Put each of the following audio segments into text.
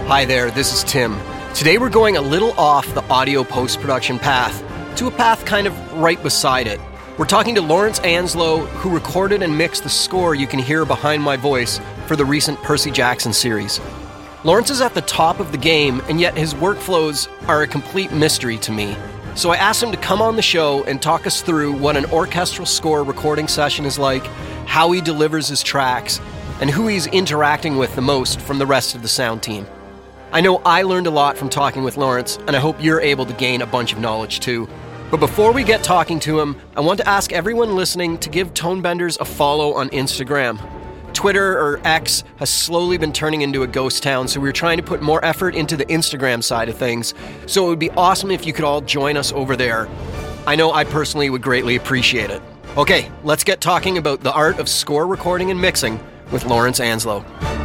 Hi there, this is Tim. Today we're going a little off the audio post-production path to a path kind of right beside it. We're talking to Lawrence Anslow, who recorded and mixed the score you can hear behind my voice for the recent Percy Jackson series. Lawrence is at the top of the game, and yet his workflows are a complete mystery to me. So I asked him to come on the show and talk us through what an orchestral score recording session is like, how he delivers his tracks, and who he's interacting with the most from the rest of the sound team. I know I learned a lot from talking with Lawrence, and I hope you're able to gain a bunch of knowledge too. But before we get talking to him, I want to ask everyone listening to give Tonebenders a follow on Instagram. Twitter, or X, has slowly been turning into a ghost town, so we're trying to put more effort into the Instagram side of things. So it would be awesome if you could all join us over there. I know I personally would greatly appreciate it. Okay, let's get talking about the art of score recording and mixing with Lawrence Anslow.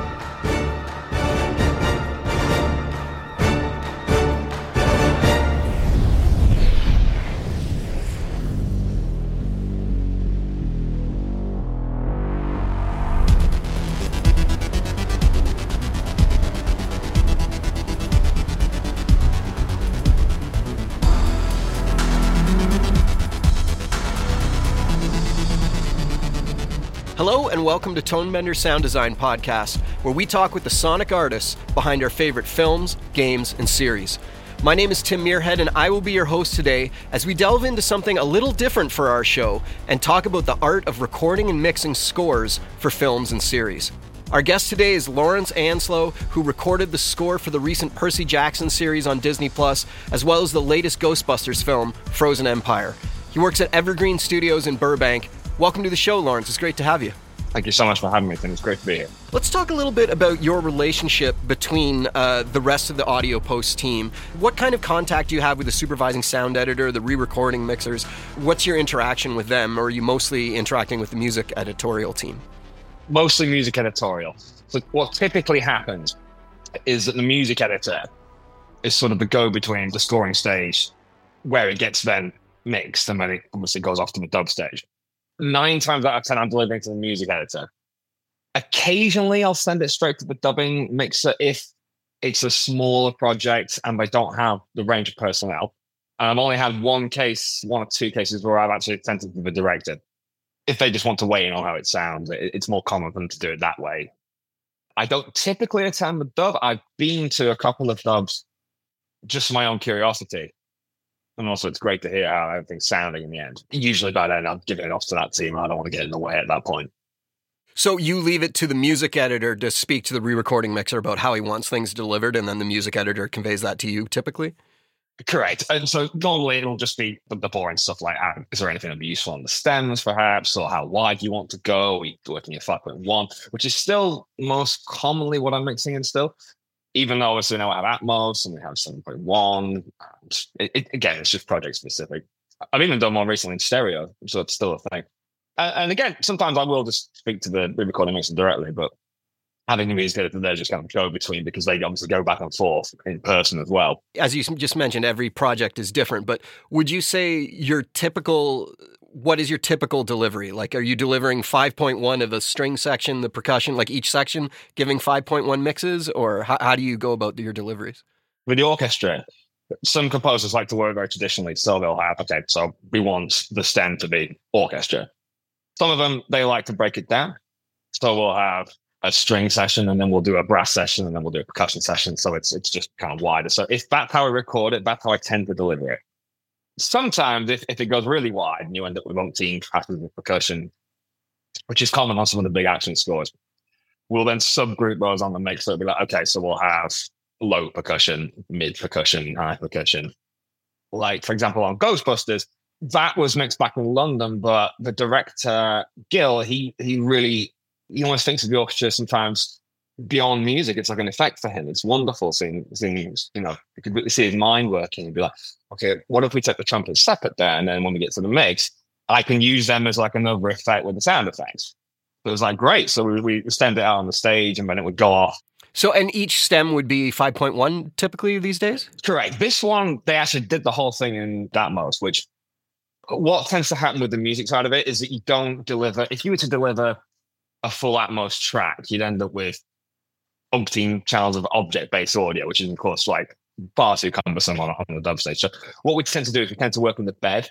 Hello and welcome to Tonebender Sound Design Podcast, where we talk with the sonic artists behind our favorite films, games, and series. My name is Tim Muirhead, and I will be your host today as we delve into something a little different for our show and talk about the art of recording and mixing scores for films and series. Our guest today is Lawrence Anslow, who recorded the score for the recent Percy Jackson series on Disney+, as well as the latest Ghostbusters film, Frozen Empire. He works at Evergreen Studios in Burbank. Welcome to the show, Lawrence. It's great to have you. Thank you so much for having me, Tim. It's great to be here. Let's talk a little bit about your relationship between the rest of the audio post team. What kind of contact do you have with the supervising sound editor, the re-recording mixers? What's your interaction with them, or are you mostly interacting with the music editorial team? Mostly music editorial. So what typically happens is that the music editor is sort of the go-between the scoring stage, where it gets then mixed, and then it obviously goes off to the dub stage. 9 times out of 10, I'm delivering to the music editor. Occasionally, I'll send it straight to the dubbing mixer if it's a smaller project and they don't have the range of personnel. I've only had one or two cases where I've actually sent it to the director. If they just want to weigh in on how it sounds, it's more common for them to do it that way. I don't typically attend the dub. I've been to a couple of dubs just for my own curiosity. And also, it's great to hear how everything's sounding in the end. Usually by then, I'm giving it off to that team. I don't want to get in the way at that point. So you leave it to the music editor to speak to the re-recording mixer about how he wants things delivered, and then the music editor conveys that to you, typically? Correct. And so normally it'll just be the boring stuff like, is there anything that'd be useful on the stems, perhaps, or how wide you want to go? Are you working your 5.1, which is still most commonly what I'm mixing in still. Even though obviously now I have Atmos and we have 7.1, again, it's just project specific. I've even done one recently in stereo, so it's still a thing. And again, sometimes I will just speak to the re-recording mixer directly, but having the music editor there just kind of go between, because they obviously go back and forth in person as well. As you just mentioned, every project is different, but would you say what is your typical delivery? Like, are you delivering 5.1 of the string section, the percussion, like each section giving 5.1 mixes, or how do you go about your deliveries? With the orchestra, some composers like to work very traditionally, so they'll have, okay, so we want the stem to be orchestra. Some of them, they like to break it down. So we'll have a string session, and then we'll do a brass session, and then we'll do a percussion session. So it's just kind of wider. So if that's how I record it, that's how I tend to deliver it. Sometimes if it goes really wide and you end up with umpteen passes of percussion, which is common on some of the big action scores, we'll then subgroup those on the mix. So it'll be like, okay, so we'll have low percussion, mid percussion, high percussion. Like, for example, on Ghostbusters, that was mixed back in London, but the director, Gil, he almost thinks of the orchestra sometimes beyond music. It's like an effect for him. It's wonderful seeing, you could really see his mind working and be like, okay, what if we take the trumpets separate there? And then when we get to the mix, I can use them as like another effect with the sound effects. So it was like, great. So we stemmed it out on the stage, and then it would go off. So, and each stem would be 5.1 typically these days? Correct. This one, they actually did the whole thing in Atmos, which what tends to happen with the music side of it is that you don't deliver, if you were to deliver a full Atmos track, you'd end up with umpteen channels of object-based audio, which is of course like far too cumbersome on the dub stage. So what we tend to do is we tend to work on the bed.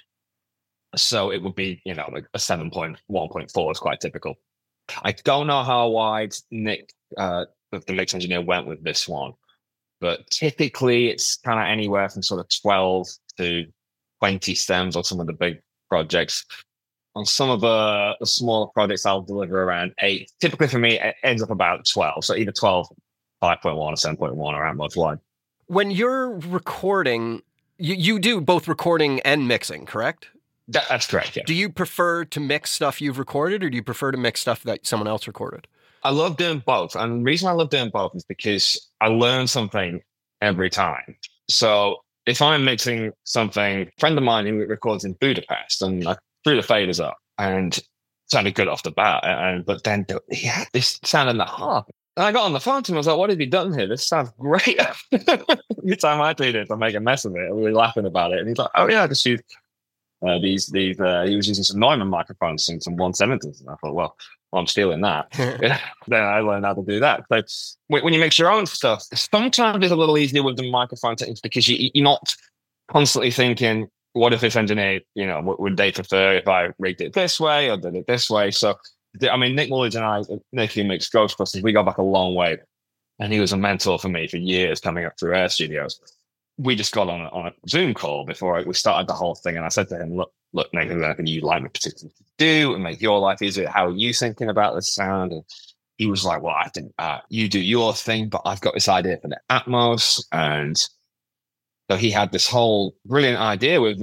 So it would be, like a 7.1.4 is quite typical. I don't know how wide Nick, the mix engineer, went with this one, but typically it's kind of anywhere from sort of 12 to 20 stems on some of the big projects. On some of the smaller projects, I'll deliver around 8. Typically for me, it ends up about 12. So either 12, 5.1 or 7.1 around both wide. When you're recording, you do both recording and mixing, correct? That's correct, yeah. Do you prefer to mix stuff you've recorded, or do you prefer to mix stuff that someone else recorded? I love doing both. And the reason I love doing both is because I learn something every time. So if I'm mixing something, a friend of mine who records in Budapest, and I threw the faders up and sounded good off the bat. But then he had this sound in the harp. And I got on the phone to him. I was like, what have you done here? This sounds great. Every time I do this, I make a mess of it. We were laughing about it. And he's like, oh, yeah, I just used he was using some Neumann microphones and some 170s. And I thought, well, I'm stealing that. Then I learned how to do that. So when you mix your own stuff, sometimes it's a little easier with the microphone techniques because you're not constantly thinking, what if this engineer, would they prefer if I rigged it this way or did it this way? So, I mean, Nick Woolidge and I, Nick who makes Ghostbusters, we go back a long way. And he was a mentor for me for years coming up through Air Studios. We just got on a Zoom call before we started the whole thing. And I said to him, look, Nick, is there anything you'd like me particularly to do and make your life easier? How are you thinking about this sound? And he was like, well, I think you do your thing, but I've got this idea for the Atmos. And so he had this whole brilliant idea with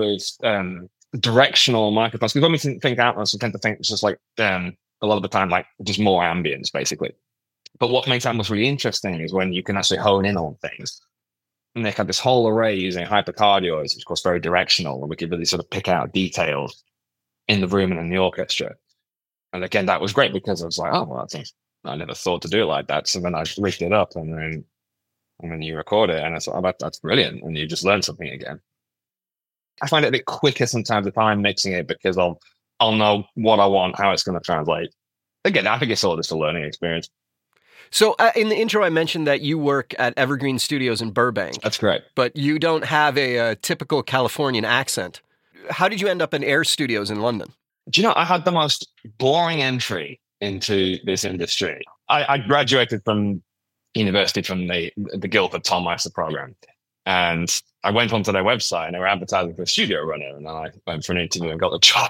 directional microphones. Because when we think Atmos, we tend to think it's just like a lot of the time, like just more ambience, basically. But what makes Atmos really interesting is when you can actually hone in on things. Nick had this whole array using hypercardioids, which of course very directional, and we could really sort of pick out details in the room and in the orchestra. And again, that was great because I was like, oh, well, I never thought to do it like that. So then I rigged it up and then you record it and I thought, oh, that's brilliant. And you just learn something again. I find it a bit quicker sometimes if I'm mixing it because I'll know what I want, how it's going to translate. Again, I think it's all just a learning experience. So in the intro, I mentioned that you work at Evergreen Studios in Burbank. That's correct. But you don't have a typical Californian accent. How did you end up in Air Studios in London? Do you know, I had the most boring entry into this industry. I graduated from university from the Guildford Tom Meister program. And I went onto their website and they were advertising for a studio runner. And I went for an interview and got the job.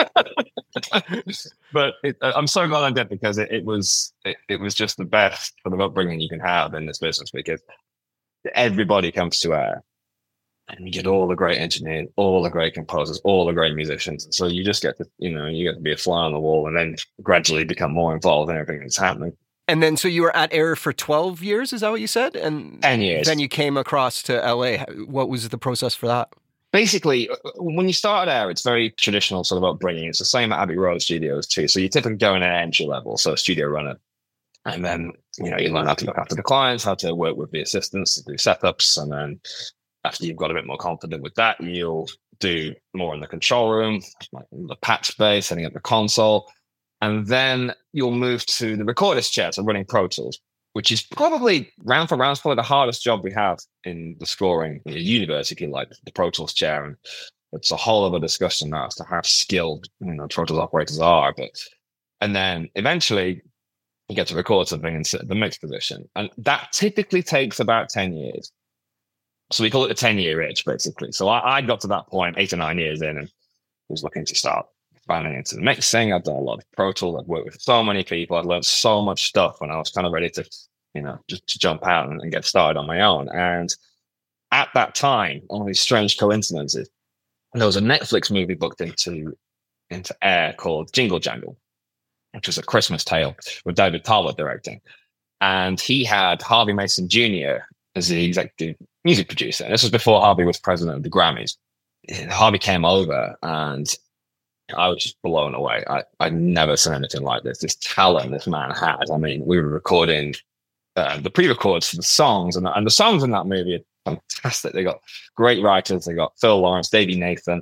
But I'm so glad I did because it was just the best sort of upbringing you can have in this business because everybody comes to Air and you get all the great engineers, all the great composers, all the great musicians. So you just get to, you get to be a fly on the wall and then gradually become more involved in everything that's happening. And then, so you were at Air for 12 years, is that what you said? And 10 years. Then you came across to LA. What was the process for that? Basically, when you start at Air, it's very traditional sort of upbringing. It's the same at Abbey Road Studios too. So you typically go in at entry level, so studio runner. And then, you learn how to look after the clients, how to work with the assistants to do setups. And then after you've got a bit more confident with that, you'll do more in the control room, like the patch space, setting up the console. And then you'll move to the recorder's chair, so running Pro Tools, which is probably round for round, probably the hardest job we have in the scoring universe, if you like, the Pro Tools chair. And it's a whole other discussion now as to how skilled Pro Tools operators are. And then eventually you get to record something and sit at the mix position. And that typically takes about 10 years. So we call it the 10-year itch, basically. So I got to that point 8 or 9 years in and was looking to start expanding into the mixing. I've done a lot of Pro Tools. I've worked with so many people. I've learned so much stuff when I was kind of ready to, just to jump out and get started on my own. And at that time, on these strange coincidences, there was a Netflix movie booked into Air called Jingle Jangle, which was a Christmas tale with David Talbot directing. And he had Harvey Mason Jr. as the executive music producer. And this was before Harvey was president of the Grammys. Harvey came over and I was just blown away. I'd never seen anything like this. This talent this man had. I mean, we were recording the pre-records for the songs, and the songs in that movie are fantastic. They got great writers. They got Phil Lawrence, Davey Nathan.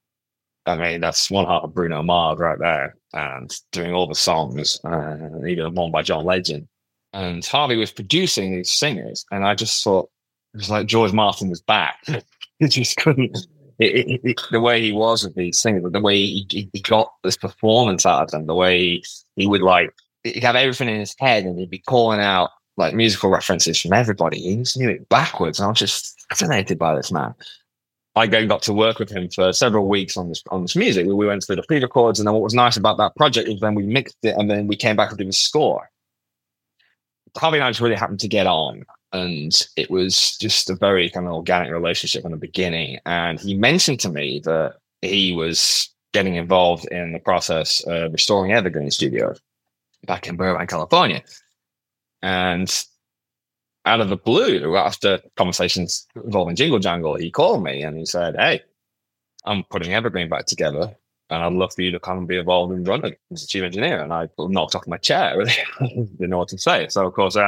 I mean, that's one half of Bruno Mars right there, and doing all the songs, even one by John Legend. And Harvey was producing these singers, and I just thought it was like George Martin was back. He just couldn't. The way he was with these singers, the way he got this performance out of them, the way he would like, he'd have everything in his head, and he'd be calling out like musical references from everybody. He just knew it backwards, and I was just fascinated by this man. I got to work with him for several weeks on this music. We went through the pre-records, and then what was nice about that project is then we mixed it, and then we came back and did a score. Harvey and I just really happened to get on, and it was just a very kind of organic relationship in the beginning. And he mentioned to me that he was getting involved in the process of restoring Evergreen Studios back in Burbank, California. And out of the blue, after conversations involving Jingle Jangle, he called me and he said, "Hey, I'm putting Evergreen back together, and I'd love for you to come and be involved in running as a chief engineer." And I knocked off my chair. Really didn't know what to say. So, of course,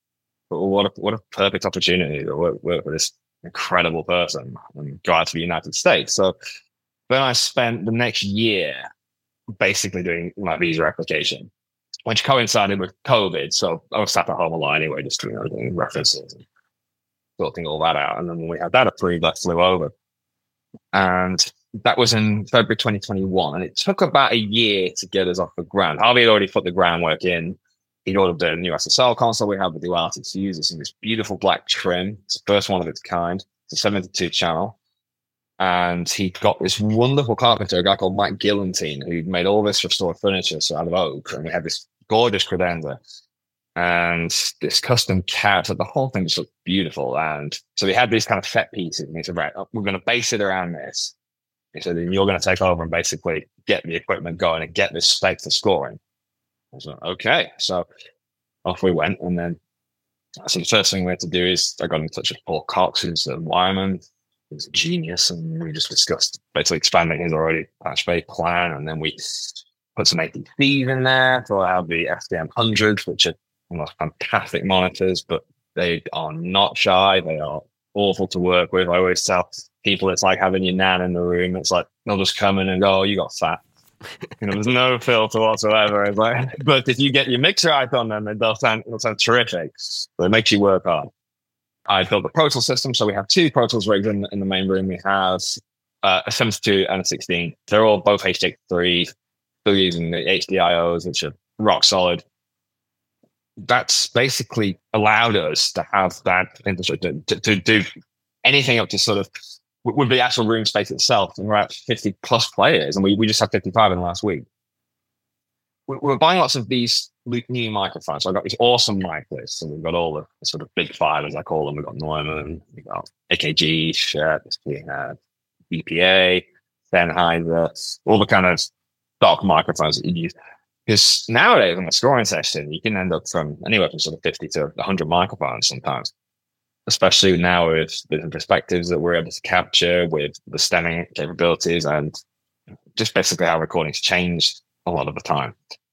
what a perfect opportunity to work with this incredible person and go out to the United States. So then I spent the next year basically doing my visa application, which coincided with COVID. So I was sat at home a lot anyway, just doing references and sorting all that out. And then when we had that approved, I flew over. And that was in February 2021. And it took about a year to get us off the ground. Harvey had already put the groundwork in. He'd ordered the new SSL console we have with Duality to use. It's in this beautiful black trim. It's the first one of its kind. It's a 72 channel. And he got this wonderful carpenter, a guy called Mike Gillantine, who made all this restored furniture out of oak. And we had this gorgeous credenza and this custom couch. The whole thing just looked beautiful. And so we had these kind of set pieces. And he said, "Right, we're going to base it around this." He said, "And you're going to take over and basically get the equipment going and get this space for scoring." I was like, "Okay." So off we went. And then so the first thing we had to do is I got in touch with Paul Cox, who's a wireman. He's a genius. And we just discussed basically expanding his already patch bay plan. And then we put some ATCs in there. So I have the SDM 100s, which are almost fantastic monitors, but they are not shy. They are awful to work with. I always tell people it's like having your nan in the room. It's like they'll just come in and go, "Oh, you got fat." There's no filter whatsoever. It's like, but if you get your mixer right on them, they'll sound terrific. So it makes you work hard. I built the Pro Tools system, so we have two Pro Tools rigs in the main room. We have a 72 and a 16. They're all both HDX3. Still using the HDIOs, which are rock solid. That's basically allowed us to have that infrastructure to do anything up to sort of with the actual room space itself. And we're at 50 plus players, and we just had 55 in the last week. We're buying lots of these new microphones. So I've got these awesome mic lists, and we've got all the sort of big five, as I call them. We've got Neumann, we've got AKG, Shure, we have BPA, Sennheiser, all the kind of stock microphones that you use. Because nowadays, in a scoring session, you can end up from anywhere from sort of 50 to 100 microphones sometimes, especially now with the perspectives that we're able to capture with the stemming capabilities and just basically how recordings change a lot of the time.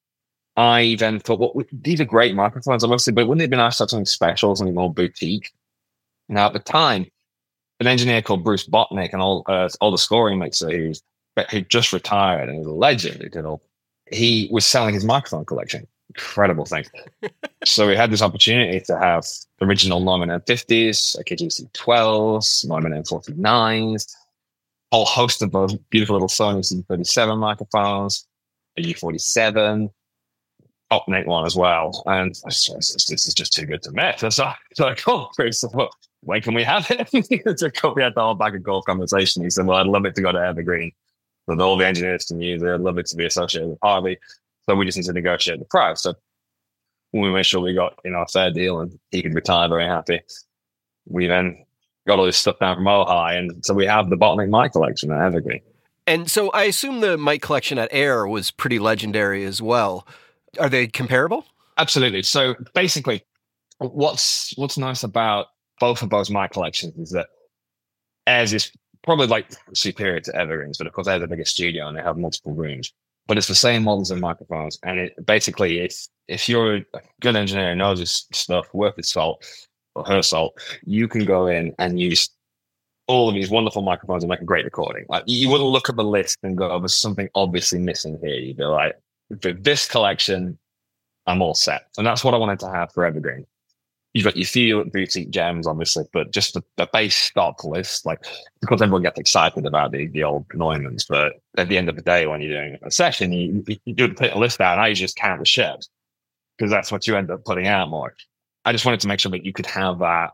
I then thought, well, these are great microphones, obviously, but wouldn't it be nice to have something special, something more boutique? Now, at the time, an engineer called Bruce Botnick, and all the scoring mixer who just retired and was a legend, he was selling his microphone collection. Incredible thing. So we had this opportunity to have original Neumann M50s, AKG C12s, Neumann M49s, a whole host of those beautiful little Sony C37 microphones, a U47, Optic one as well. And this is just too good to miss. So I called Bruce, when can we have it? We had the whole bag of golf conversation. He said, "Well, I'd love it to go to Evergreen, so that all the engineers can use it. I'd love it to be associated with Harvey. So we just need to negotiate the price." So we made sure we got a fair deal, and he could retire very happy. We then got all this stuff down from Ojai, and so we have the Botnick mic collection at Evergreen. And so I assume the mic collection at Air was pretty legendary as well. Are they comparable? Absolutely. So basically, what's nice about both of those mic collections is that Air's is probably like superior to Evergreen's, but of course Air's a bigger studio and they have multiple rooms. But it's the same models of microphones, and it basically, if you're a good engineer and knows this stuff, worth its salt or her salt, you can go in and use all of these wonderful microphones and make a great recording. Like, you wouldn't look at the list and go, "Oh, there's something obviously missing here." You'd be like, "For this collection, I'm all set. And that's what I wanted to have for Evergreen. You've got your few boutique gems, obviously, but just the base stock list, like, because everyone gets excited about the old Neumanns. But at the end of the day, when you're doing a session, you do put a list out, and I just count the ships because that's what you end up putting out more. I just wanted to make sure that you could have that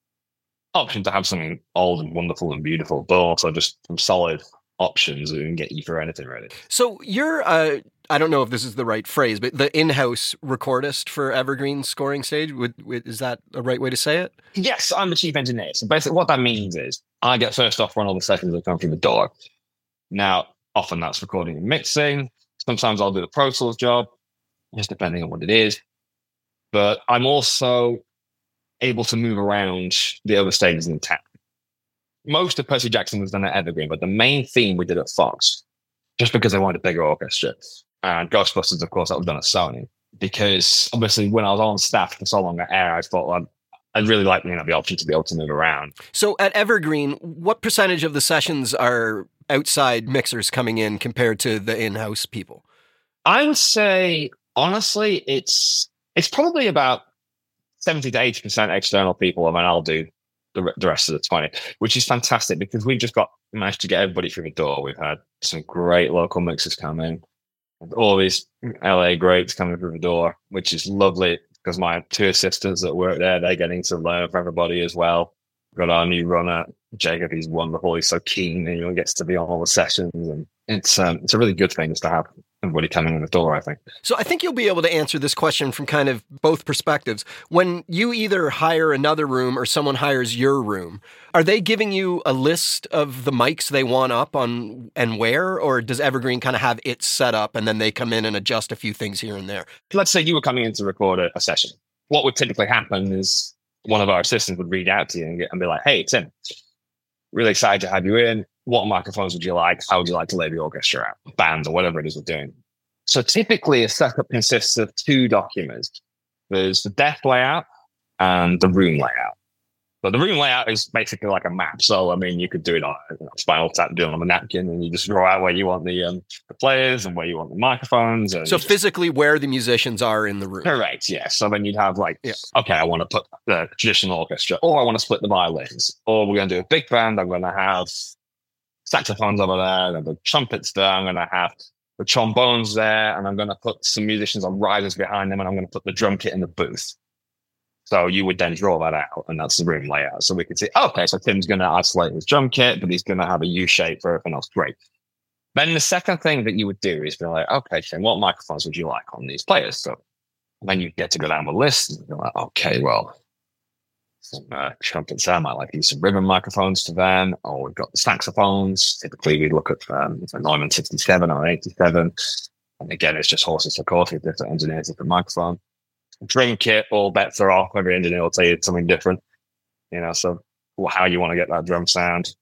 option to have something old and wonderful and beautiful, but also just some solid options that can get you through anything, really. So you're, I don't know if this is the right phrase, but the in-house recordist for Evergreen scoring stage, is that a right way to say it? Yes, I'm the chief engineer. So basically what that means is I get first off run all the sessions that come through the door. Now, often that's recording and mixing. Sometimes I'll do the Pro Tools job, just depending on what it is. But I'm also able to move around the other stages in town. Most of Percy Jackson was done at Evergreen, but the main theme we did at Fox, just because they wanted a bigger orchestra. And Ghostbusters, of course, that was done at Sony. Because obviously when I was on staff for so long at Air, I thought, well, I'd really like the option to be able to move around. So at Evergreen, what percentage of the sessions are outside mixers coming in compared to the in-house people? I would say, honestly, it's probably about 70 to 80% external people, and then I'll do the rest of the 20, which is fantastic because we've just managed to get everybody through the door. We've had some great local mixers come in, all these LA greats coming through the door, which is lovely because my two assistants that work there, they're getting to learn from everybody as well. We've got our new runner, Jacob. He's wonderful. He's so keen and he gets to be on all the sessions, and it's a really good thing just to have everybody coming in the door, I think. So I think you'll be able to answer this question from kind of both perspectives. When you either hire another room or someone hires your room, are they giving you a list of the mics they want up on and where, or does Evergreen kind of have it set up and then they come in and adjust a few things here and there? Let's say you were coming in to record a session. What would typically happen is one of our assistants would read out to you and be like, hey, Tim, really excited to have you in. What microphones would you like? How would you like to lay the orchestra out? Band or whatever it is we're doing. So typically a setup consists of two documents. There's the desk layout and the room layout. But the room layout is basically like a map. So, I mean, you could do it on Spinal Tap, do it on a napkin, and you just draw out where you want the players and where you want the microphones. And so physically where the musicians are in the room. Correct, yeah. So then you'd have okay, I want to put the traditional orchestra, or I want to split the violins, or we're going to do a big band. I'm going to have saxophones over there, and the trumpets there. I'm going to have the trombones there, and I'm going to put some musicians on risers behind them, and I'm going to put the drum kit in the booth. So you would then draw that out, and that's the room layout. So we could see, okay, so Tim's going to isolate his drum kit, but he's going to have a U shape for everything else. Great. Then the second thing that you would do is be like, okay, Tim, what microphones would you like on these players? So then you get to go down the list, and you're like, okay, well, some trumpets, I might like to use some ribbon microphones to them, or we've got the saxophones. Typically, we look at a Neumann 67 or 87. And again, it's just horses for courses, different engineers, different microphone. Drum kit, all bets are off. Every engineer will tell you something different, so how you want to get that drum sound.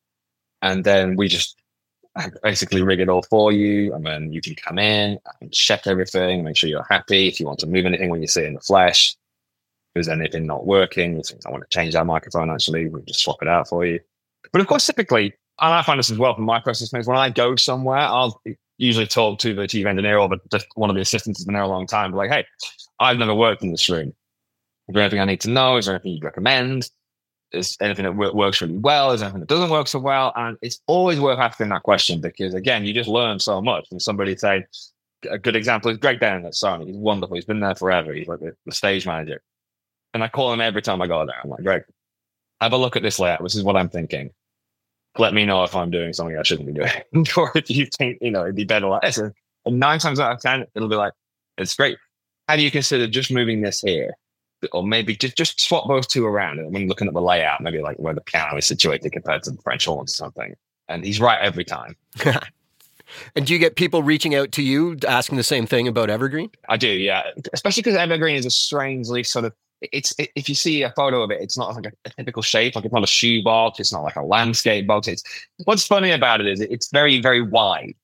And then we just basically rig it all for you. And then you can come in and check everything, make sure you're happy. If you want to move anything when you see it in the flesh, if there's anything not working, you think, I want to change that microphone, actually, we'll just swap it out for you. But of course, typically, and I find this as well from my process, when I go somewhere, I'll usually talk to the chief engineer or just one of the assistants who's been there a long time, like, hey, I've never worked in this room. Is there anything I need to know? Is there anything you'd recommend? Is anything that works really well? Is there anything that doesn't work so well? And it's always worth asking that question because, again, you just learn so much from somebody saying, a good example is Greg Down at Sony. He's wonderful. He's been there forever. He's like the stage manager. And I call him every time I go there. I'm like, Greg, have a look at this layout. This is what I'm thinking. Let me know if I'm doing something I shouldn't be doing. Or if you think, it'd be better like this. And 9 times out of 10, it'll be like, it's great. Have you considered just moving this here? Or maybe just swap those two around. And when looking at the layout, maybe like where the piano is situated compared to the French horns or something. And he's right every time. And do you get people reaching out to you asking the same thing about Evergreen? I do, yeah. Especially because Evergreen is a strangely sort of, if you see a photo of it, it's not like a typical shape. Like it's not a shoebox. It's not like a landscape box. What's funny about it is it's very, very wide.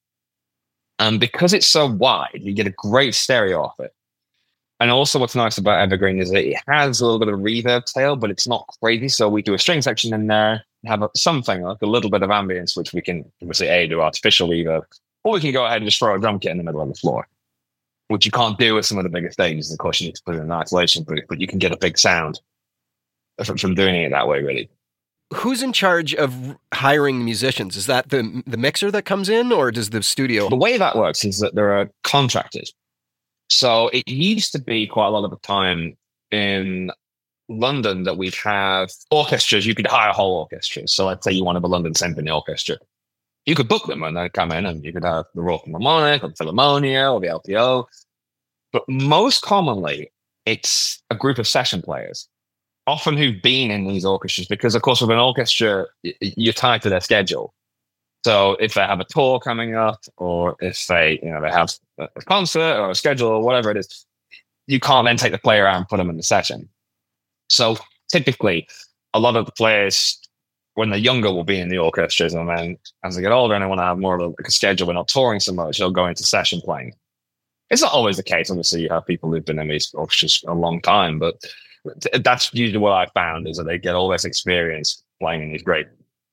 And because it's so wide, you get a great stereo off it. And also what's nice about Evergreen is that it has a little bit of a reverb tail, but it's not crazy. So we do a string section in there, have something like a little bit of ambience, which we can obviously do artificial reverb, or we can go ahead and just throw a drum kit in the middle of the floor. which you can't do with some of the bigger stages. Of course, you need to put it in an isolation booth, but you can get a big sound from doing it that way, really. Who's in charge of hiring musicians? Is that the mixer that comes in, or does the studio? The way that works is that there are contractors. So it used to be quite a lot of the time in London that we'd have orchestras. You could hire whole orchestras. So let's say you wanted the London Symphony Orchestra. You could book them and they'd come in, and you could have the Royal Philharmonic or the Philharmonia or the LPO. But most commonly, it's a group of session players, often who've been in these orchestras, because of course with an orchestra, you're tied to their schedule. So if they have a tour coming up, or if they have a concert or a schedule or whatever it is, you can't then take the player out and put them in the session. So typically, a lot of the players, when they're younger, will be in the orchestras, and then as they get older and they want to have more of a schedule, we're not touring so much, they'll go into session playing. It's not always the case. Obviously, you have people who've been in these orchestras a long time, but that's usually what I found, is that they get all this experience playing in these great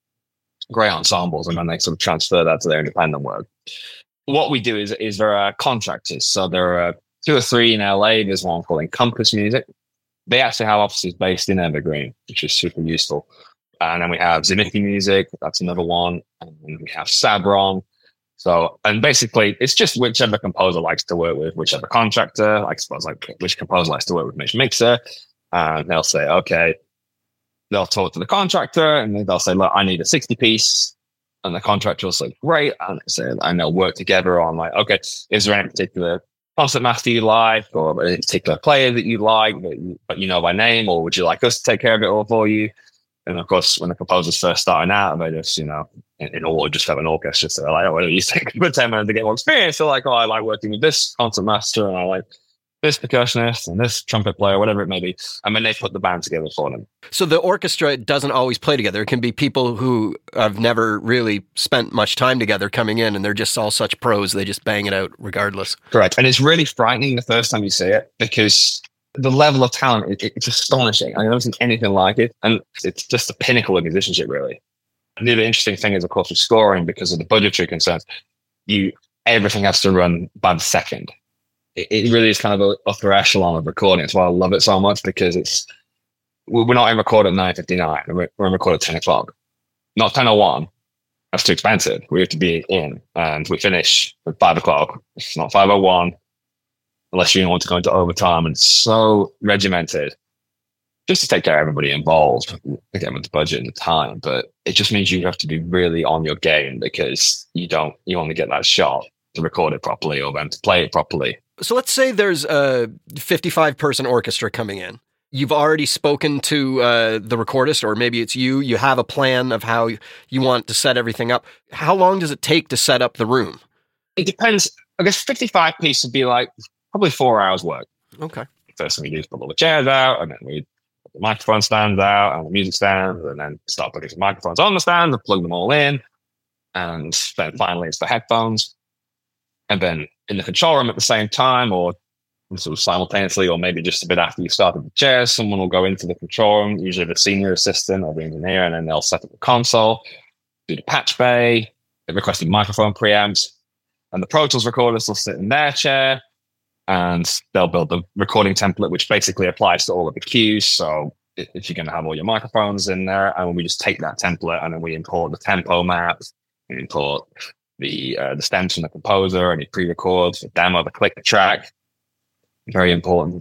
ensembles, and then they sort of transfer that to their independent work. What we do is there are contractors. So there are 2 or 3 in LA. There's one called Encompass Music. They actually have offices based in Evergreen, which is super useful. And then we have Zemicki Music. That's another one. And we have Sabron. So, and basically it's just whichever composer likes to work with whichever contractor, I suppose, like which composer likes to work with which mixer. And they'll say, okay, they'll talk to the contractor and they'll say, look, I need a 60 piece. And the contractor will say, great. And they'll work together on like, okay, is there any particular concert master you like, or a particular player that you like, but you know by name, or would you like us to take care of it all for you? And of course, when the composer's first starting out, they just, in all just have an orchestra. So they're like, oh, well, you take for 10 minutes to get more experience. They're like, oh, I like working with this concert master, and I like this percussionist and this trumpet player, whatever it may be. And then they put the band together for them. So the orchestra doesn't always play together. It can be people who have never really spent much time together coming in, and they're just all such pros. They just bang it out regardless. Correct. And it's really frightening the first time you see it, because the level of talent, it's astonishing. I've never seen anything like it. And it's just the pinnacle of musicianship, really. And the other interesting thing is, of course, with scoring, because of the budgetary concerns, everything has to run by the second. It really is kind of a upper echelon of recording. That's why I love it so much, because we're not in record at 9:59. We're in record at 10 o'clock. Not 10:01. That's too expensive. We have to be in, and we finish at 5 o'clock. It's not 5:01, unless you want to go into overtime. And it's so regimented, just to take care of everybody involved, again, with the budget and the time. But it just means you have to be really on your game, because you only get that shot to record it properly or then to play it properly. So let's say there's a 55-person orchestra coming in. You've already spoken to the recordist, or maybe it's you. You have a plan of how you want to set everything up. How long does it take to set up the room? It depends. I guess 55 piece would be like probably 4 hours work. Okay. First thing we do is put all the chairs out, and then we put the microphone stands out and the music stands, and then start putting some microphones on the stands and plug them all in. And then finally it's the headphones. And then in the control room at the same time, or sort of simultaneously, or maybe just a bit after you started the chairs, someone will go into the control room, usually the senior assistant or the engineer, and then they'll set up the console, do the patch bay, they're requesting microphone preamps, and the Pro Tools recorders will sit in their chair, and they'll build the recording template, which basically applies to all of the cues. So if you're going to have all your microphones in there, and we just take that template and then we import the tempo map, we import the stems from the composer, any pre-records, the demo, the click track. Very important.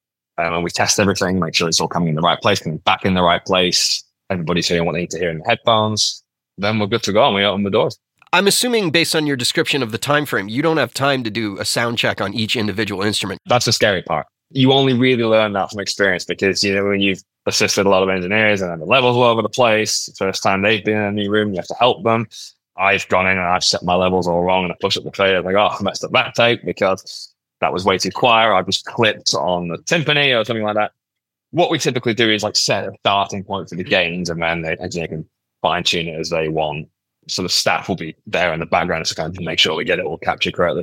And we test everything, make sure it's all coming in the right place, coming back in the right place. Everybody's hearing what they need to hear in the headphones. Then we're good to go, and we open the doors. I'm assuming, based on your description of the time frame, you don't have time to do a sound check on each individual instrument. That's the scary part. You only really learn that from experience, because when you've assisted a lot of engineers and then the levels all over the place, the first time they've been in a new room, you have to help them. I've gone in and I've set my levels all wrong, and I push up the fader, like, I messed up that tape because that was way too quiet. I just clipped on the timpani or something like that. What we typically do is like set a starting point for the gains, and then the engineer can fine tune it as they want. So the staff will be there in the background to kind of make sure we get it all captured correctly.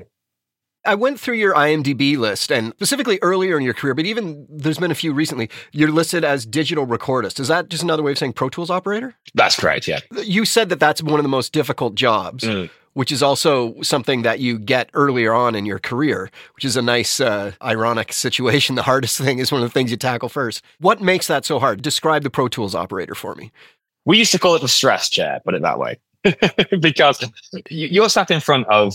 I went through your IMDb list, and specifically earlier in your career, but even there's been a few recently, you're listed as digital recordist. Is that just another way of saying Pro Tools operator? That's correct, yeah. You said that that's one of the most difficult jobs. which is also something that you get earlier on in your career, which is a nice, ironic situation. The hardest thing is one of the things you tackle first. What makes that so hard? Describe the Pro Tools operator for me. We used to call it the stress chair, put it that way, because you're sat in front of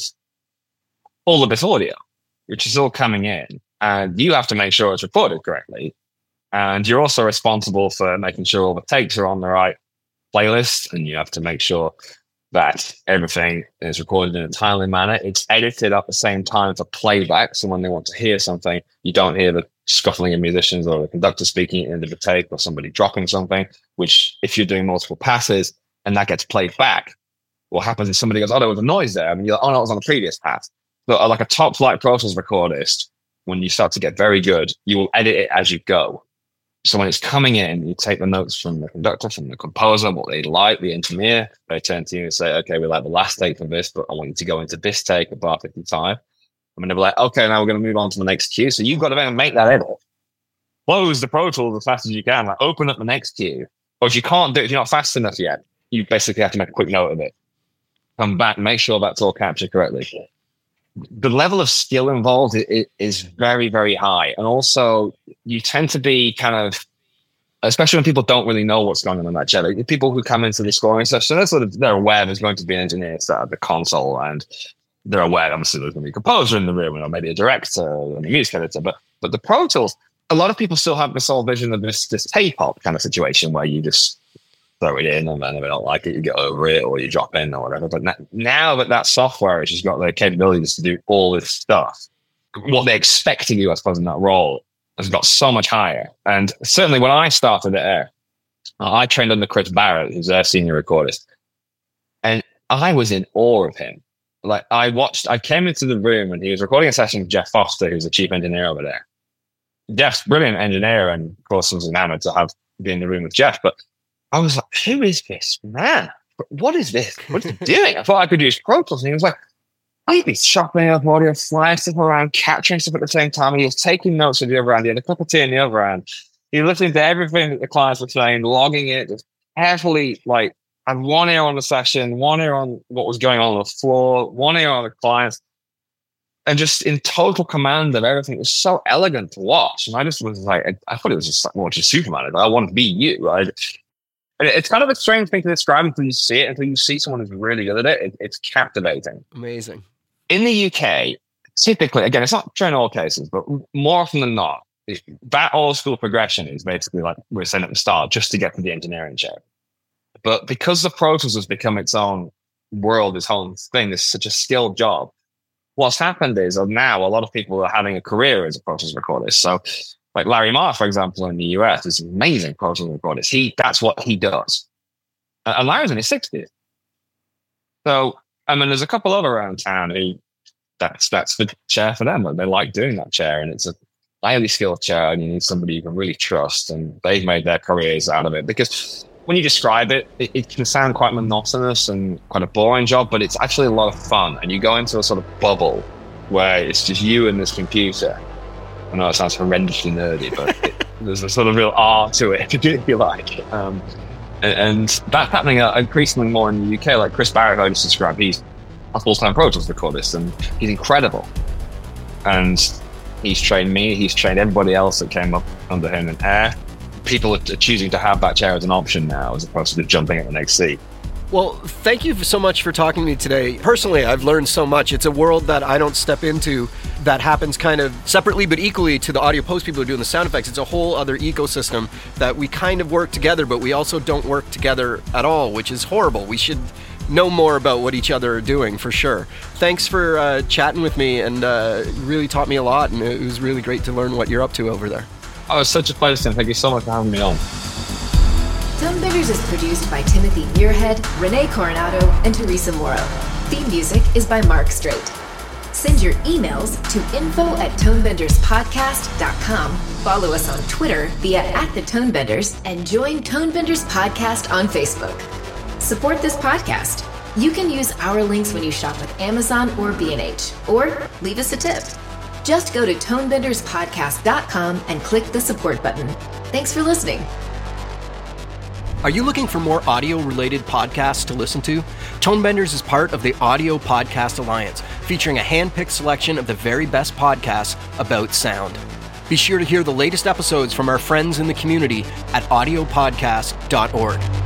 all of this audio, which is all coming in, and you have to make sure it's recorded correctly. And you're also responsible for making sure all the takes are on the right playlist, and you have to make sure that everything is recorded in a timely manner. It's edited at the same time for playback, so when they want to hear something, you don't hear the scuffling of musicians or the conductor speaking into the tape or somebody dropping something, which if you're doing multiple passes and that gets played back, what happens is somebody goes, oh, there was a noise there. I mean, you're like, oh, no, it was on the previous pass. So like a top flight Pro Tools recordist, when you start to get very good, you will edit it as you go. So when it's coming in, you take the notes from the conductor, from the composer, what they like, the engineer. They turn to you and say, okay, we like the last take of this, but I want you to go into this take at bar 55. I'm going to be like, okay, now we're going to move on to the next cue. So you've got to then make that edit. Close the Pro Tools as fast as you can. Like, open up the next cue. Or if you can't do it, if you're not fast enough yet, you basically have to make a quick note of it. Come back, make sure that's all captured correctly. The level of skill involved is very, very high. And also, you tend to be kind of, especially when people don't really know what's going on in that chair. Like, people who come into the scoring session, they're aware there's going to be an engineer sat at the console, and they're aware, obviously, there's going to be a composer in the room, or maybe a director, or a music editor. But the Pro Tools, a lot of people still have this whole vision of this tape hop kind of situation where you just throw it in, and then if they don't like it, you get over it, or you drop in or whatever. But now that software has just got the capabilities to do all this stuff, what they're expecting you, I suppose, in that role has got so much higher. And certainly when I started at Air, I trained under Chris Barrett, who's their senior recordist, and I was in awe of him. Like, I came into the room and he was recording a session with Jeff Foster, who's the chief engineer over there. Jeff's a brilliant engineer, and of course I was enamored to be in the room with Jeff, but I was like, who is this man? What is this? What's he doing? I thought I could use Pro Tools. And he was like, I'd be chopping up audio, flying stuff around, capturing stuff at the same time. He was taking notes with the other hand. He had a cup of tea in the other hand. He was listening to everything that the clients were saying, logging it, just carefully, like, had one ear on the session, one ear on what was going on the floor, one ear on the clients, and just in total command of everything. It was so elegant to watch. And I just was like, I thought it was just like watching Superman. I want to be you, right? And it's kind of a strange thing to describe until you see it, until you see someone who's really good at it. It's captivating. Amazing. In the UK, typically, again, it's not true in all cases, but more often than not, that old school progression is basically like we were saying at the start, just to get to the engineering chair. But because the Pro Tools has become its own world, its own thing, it's such a skilled job. What's happened is now a lot of people are having a career as a Pro Tools recordist. So, like Larry Marr, for example, in the US, is an amazing Pro Tools recordist. That's what he does. And Larry's in his 60s. So, I mean, there's a couple other around town who that's the chair for them. They like doing that chair, and it's a highly skilled chair, and you need somebody you can really trust, and they've made their careers out of it. Because when you describe it, it can sound quite monotonous and quite a boring job, but it's actually a lot of fun. And you go into a sort of bubble where it's just you and this computer. I know it sounds horrendously nerdy, but there's a sort of real art to it, if you like. And that's happening increasingly more in the UK. Like Chris Barrett, I just described, he's a full-time Pro Tools recordist, and he's incredible. And he's trained me, he's trained everybody else that came up under him in Air. People are choosing to have that chair as an option now, as opposed to jumping at the next seat. Well, thank you so much for talking to me today. Personally, I've learned so much. It's a world that I don't step into that happens kind of separately but equally to the audio post people who are doing the sound effects. It's a whole other ecosystem that we kind of work together, but we also don't work together at all, which is horrible. We should know more about what each other are doing, for sure. Thanks for chatting with me, and really taught me a lot, and it was really great to learn what you're up to over there. Oh, it's such a pleasure, Tim. Thank you so much for having me on. Tonebenders is produced by Timothy Muirhead, Renee Coronado, and Teresa Morrow. Theme music is by Mark Strait. Send your emails to info@tonebenderspodcast.com. Follow us on Twitter via @TheTonebenders, and join Tonebenders Podcast on Facebook. Support this podcast. You can use our links when you shop with Amazon or B&H, or leave us a tip. Just go to tonebenderspodcast.com and click the support button. Thanks for listening. Are you looking for more audio-related podcasts to listen to? Tonebenders is part of the Audio Podcast Alliance, featuring a hand-picked selection of the very best podcasts about sound. Be sure to hear the latest episodes from our friends in the community at audiopodcast.org.